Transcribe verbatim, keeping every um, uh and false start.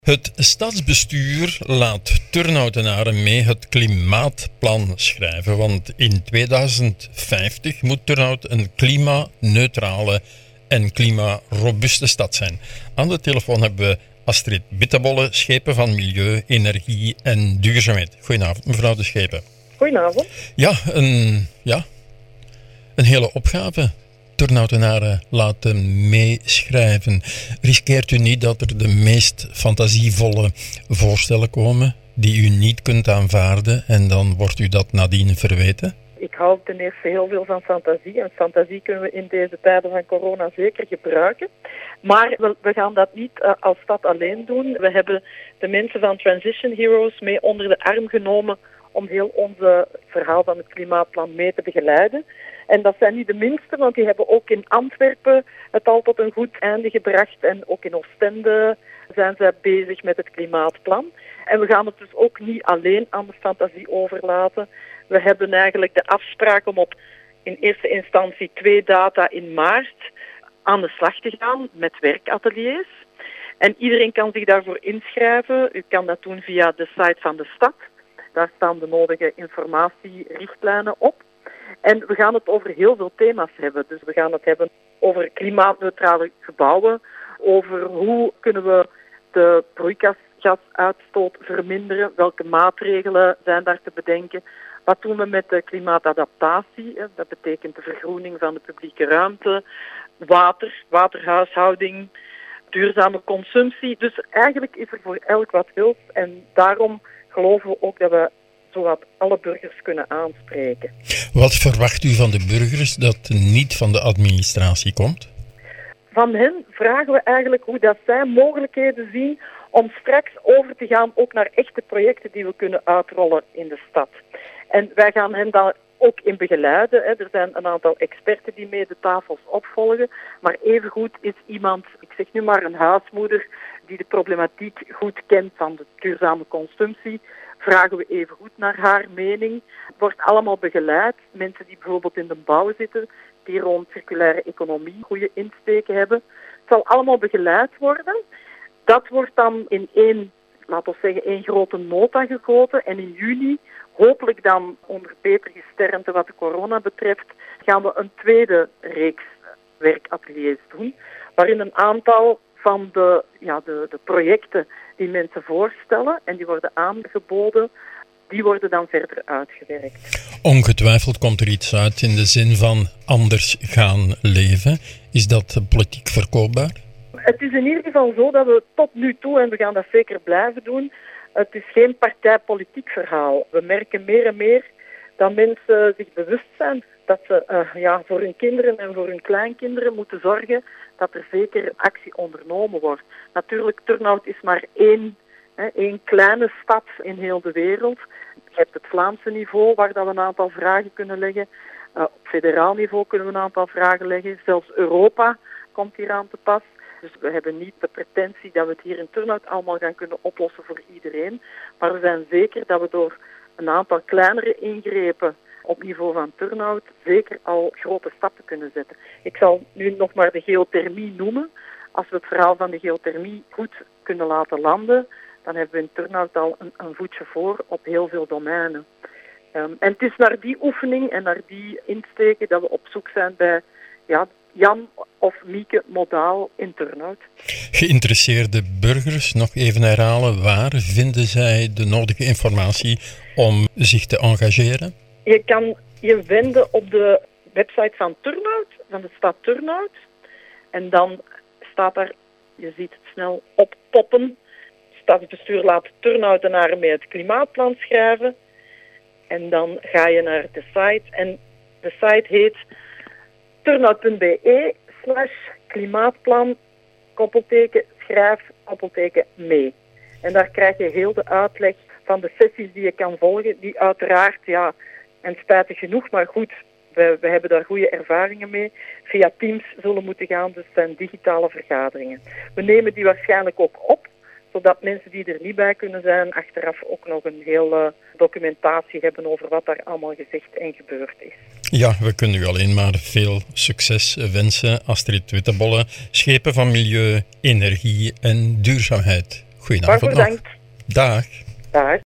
Het stadsbestuur laat Turnhoutenaren mee het klimaatplan schrijven, want in tweeduizend vijftig moet Turnhout een klimaatneutrale en klimarobuuste stad zijn. Aan de telefoon hebben we Astrid Bittebolle, Schepen van Milieu, Energie en Duurzaamheid. Goedenavond, mevrouw de Schepen. Goedenavond. Ja, een, ja, een hele opgave. Turnhoutenaren laten meeschrijven. Riskeert u niet dat er de meest fantasievolle voorstellen komen die u niet kunt aanvaarden en dan wordt u dat nadien verweten? Ik hou ten eerste heel veel van fantasie en fantasie kunnen we in deze tijden van corona zeker gebruiken. Maar we, we gaan dat niet uh, als stad alleen doen. We hebben de mensen van Transition Heroes mee onder de arm genomen om heel ons verhaal van het klimaatplan mee te begeleiden. En dat zijn niet de minste, want die hebben ook in Antwerpen het al tot een goed einde gebracht. En ook in Oostende zijn zij bezig met het klimaatplan. En we gaan het dus ook niet alleen aan de fantasie overlaten. We hebben eigenlijk de afspraak om op in eerste instantie twee data in maart aan de slag te gaan met werkateliers. En iedereen kan zich daarvoor inschrijven. U kan dat doen via de site van de stad. Daar staan de nodige informatierichtlijnen op. En we gaan het over heel veel thema's hebben. Dus we gaan het hebben over klimaatneutrale gebouwen, over hoe kunnen we de broeikasgasuitstoot verminderen, welke maatregelen zijn daar te bedenken. Wat doen we met de klimaatadaptatie? Dat betekent de vergroening van de publieke ruimte, water, waterhuishouding, duurzame consumptie. Dus eigenlijk is er voor elk wat wils en daarom geloven we ook dat we zowat alle burgers kunnen aanspreken. Wat verwacht u van de burgers dat niet van de administratie komt? Van hen vragen we eigenlijk hoe dat zij mogelijkheden zien om straks over te gaan ook naar echte projecten die we kunnen uitrollen in de stad. En wij gaan hen daar ook in begeleiden. Er zijn een aantal experten die mee de tafels opvolgen. Maar evengoed is iemand, ik zeg nu maar een huismoeder, die de problematiek goed kent van de duurzame consumptie. Vragen we even goed naar haar mening. Het wordt allemaal begeleid. Mensen die bijvoorbeeld in de bouw zitten, die rond circulaire economie goede insteken hebben. Het zal allemaal begeleid worden. Dat wordt dan in één, laten we zeggen, één grote nota gegoten. En in juni, hopelijk dan onder beter gesternte wat de corona betreft, gaan we een tweede reeks werkateliers doen. Waarin een aantal van de, ja, de, de projecten die mensen voorstellen en die worden aangeboden, die worden dan verder uitgewerkt. Ongetwijfeld komt er iets uit in de zin van anders gaan leven. Is dat politiek verkoopbaar? Het is in ieder geval zo dat we tot nu toe, en we gaan dat zeker blijven doen, het is geen partijpolitiek verhaal. We merken meer en meer dat mensen zich bewust zijn dat ze uh, ja, voor hun kinderen en voor hun kleinkinderen moeten zorgen dat er zeker actie ondernomen wordt. Natuurlijk, Turnhout is maar één, hè, één kleine stad in heel de wereld. Je hebt het Vlaamse niveau, waar dat we een aantal vragen kunnen leggen. Uh, op federaal niveau kunnen we een aantal vragen leggen. Zelfs Europa komt hier aan te pas. Dus we hebben niet de pretentie dat we het hier in Turnhout allemaal gaan kunnen oplossen voor iedereen. Maar we zijn zeker dat we door een aantal kleinere ingrepen op niveau van Turnhout zeker al grote stappen kunnen zetten. Ik zal nu nog maar de geothermie noemen. Als we het verhaal van de geothermie goed kunnen laten landen, dan hebben we in Turnhout al een, een voetje voor op heel veel domeinen. Um, en het is naar die oefening en naar die insteken dat we op zoek zijn bij ja, Jan of Mieke Modaal in Turnhout. Geïnteresseerde burgers, nog even herhalen, waar vinden zij de nodige informatie om zich te engageren? Je kan je wenden op de website van Turnhout, van de stad Turnhout. En dan staat daar, je ziet het snel oppoppen. Het stadsbestuur laat Turnhoutenaren mee het klimaatplan schrijven. En dan ga je naar de site. En de site heet turnhout.be slash klimaatplan, koppelteken, schrijf, koppelteken, mee. En daar krijg je heel de uitleg van de sessies die je kan volgen, die uiteraard, ja, en spijtig genoeg, maar goed, we, we hebben daar goede ervaringen mee, via Teams zullen moeten gaan, dus het zijn digitale vergaderingen. We nemen die waarschijnlijk ook op, zodat mensen die er niet bij kunnen zijn, achteraf ook nog een hele documentatie hebben over wat daar allemaal gezegd en gebeurd is. Ja, we kunnen u alleen maar veel succes wensen. Astrid Bittebolle, Schepen van Milieu, Energie en Duurzaamheid. Goedenavond nog. Waarvoor dank. Dag. Dag.